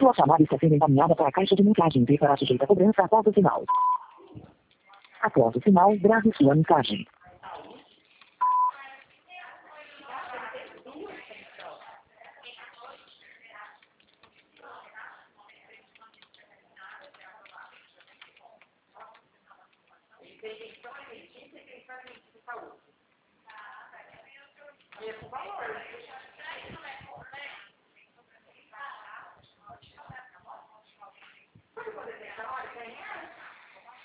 Sua chamada está sendo encaminhada para a caixa de mensagem e será sujeita a cobrança após o sinal. Após o sinal, grave sua mensagem. Saúde.